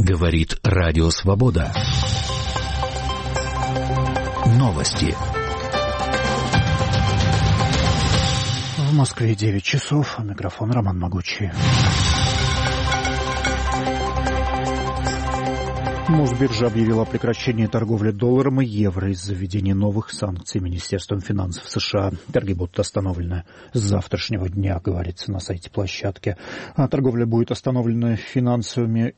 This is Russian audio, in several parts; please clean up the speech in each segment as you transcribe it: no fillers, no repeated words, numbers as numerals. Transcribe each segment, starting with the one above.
Говорит Радио Свобода. Новости. В Москве 9 часов. Микрофон Роман Могучий. Мосбиржа объявила о прекращении торговли долларом и евро из-за введения новых санкций Министерством финансов США. Торги будут остановлены с завтрашнего дня, говорится на сайте площадки. А торговля будет остановлена финансовыми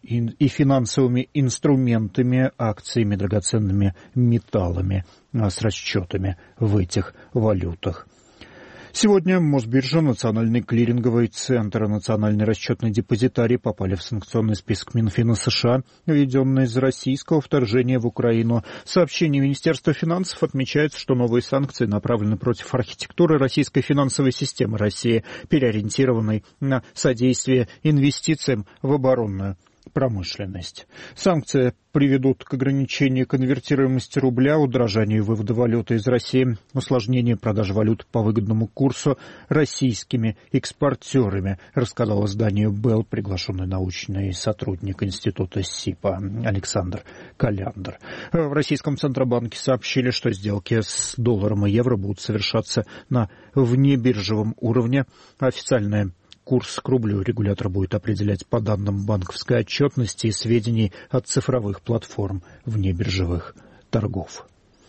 инструментами, акциями, драгоценными металлами с расчетами в этих валютах. Сегодня Мосбиржа, Национальный клиринговый центр и Национальный расчетный депозитарий попали в санкционный список Минфина США, введенный из российского вторжения в Украину. В сообщении Министерства финансов отмечается, что новые санкции направлены против архитектуры российской финансовой системы России, переориентированной на содействие инвестициям в оборонную промышленность. Санкции приведут к ограничению конвертируемости рубля, удорожанию вывода валюты из России, усложнению продажи валют по выгодному курсу российскими экспортерами, рассказал изданию «Белл» приглашенный научный сотрудник Института СИПа Александр Коляндр. В Российском Центробанке сообщили, что сделки с долларом и евро будут совершаться на внебиржевом уровне. Официальная курс к рублю регулятор будет определять по данным банковской отчетности и сведений от цифровых платформ внебиржевых торгов.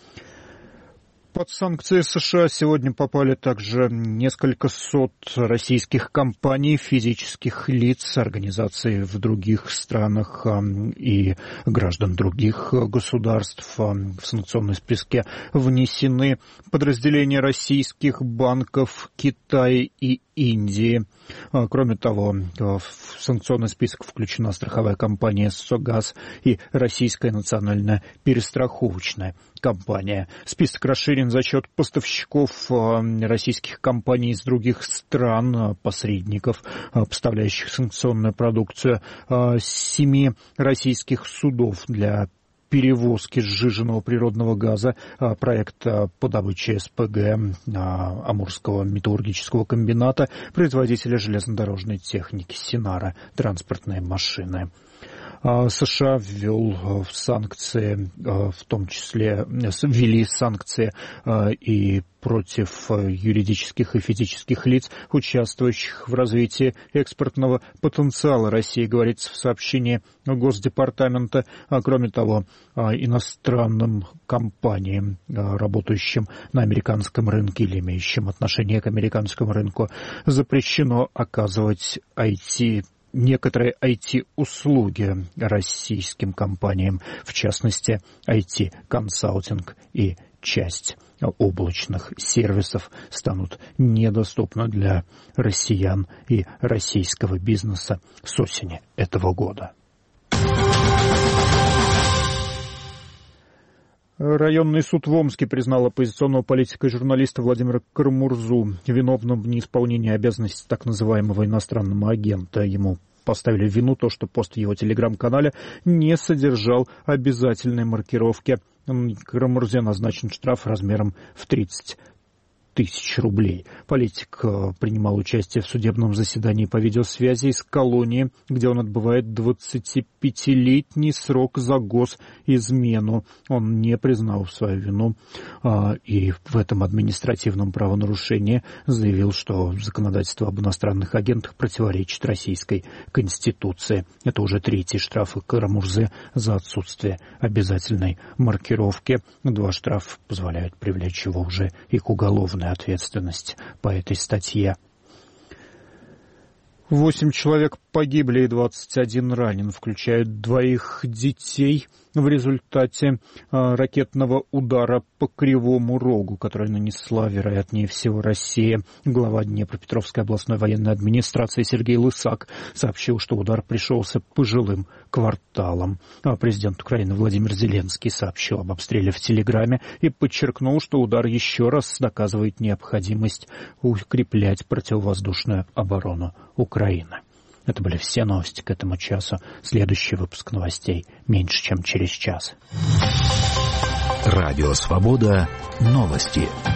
Под санкции США сегодня попали также несколько сот российских компаний, физических лиц, организаций в других странах и граждан других государств. В санкционные списки внесены подразделения российских банков Китая и Индии. Кроме того, в санкционный список включена страховая компания «Согаз» и Российская национальная перестраховочная компания. Список расширен за счет поставщиков российских компаний из других стран, посредников, поставляющих санкционную продукцию, 7 российских судов для перевозки сжиженного природного газа, проект по добыче СПГ Амурского металлургического комбината, производителя железнодорожной техники «Синара», транспортные машины. США ввел санкции, в том числе ввели санкции и против юридических и физических лиц, участвующих в развитии экспортного потенциала России, говорится в сообщении Госдепартамента. Кроме того, иностранным компаниям, работающим на американском рынке или имеющим отношение к американскому рынку, запрещено оказывать некоторые IT-услуги российским компаниям, в частности, IT-консалтинг и часть облачных сервисов станут недоступны для россиян и российского бизнеса с осени этого года. Районный суд в Омске признал оппозиционного политика и журналиста Владимира Карамурзу виновным в неисполнении обязанностей так называемого иностранного агента. Ему поставили в вину то, что пост в его телеграм-канале не содержал обязательной маркировки. Карамурзе назначен штраф размером в 30 тысяч рублей. Политик принимал участие в судебном заседании по видеосвязи из колонии, где он отбывает 25-летний срок за госизмену. Он не признал свою вину и в этом административном правонарушении заявил, что законодательство об иностранных агентах противоречит российской конституции. Это уже 3-й штраф Карамурзе за отсутствие обязательной маркировки. 2 штрафа позволяют привлечь его уже и к уголовной ответственности по этой статье. 8 человек погибли и 21 ранен, включая 2 детей в результате ракетного удара по Кривому Рогу, который нанесла, вероятнее всего, Россия. Глава Днепропетровской областной военной администрации Сергей Лысак сообщил, что удар пришелся по жилым кварталам. Президент Украины Владимир Зеленский сообщил об обстреле в Телеграме и подчеркнул, что удар еще раз доказывает необходимость укреплять противовоздушную оборону Украины. Это были все новости к этому часу. Следующий выпуск новостей меньше, чем через час. Радио Свобода. Новости.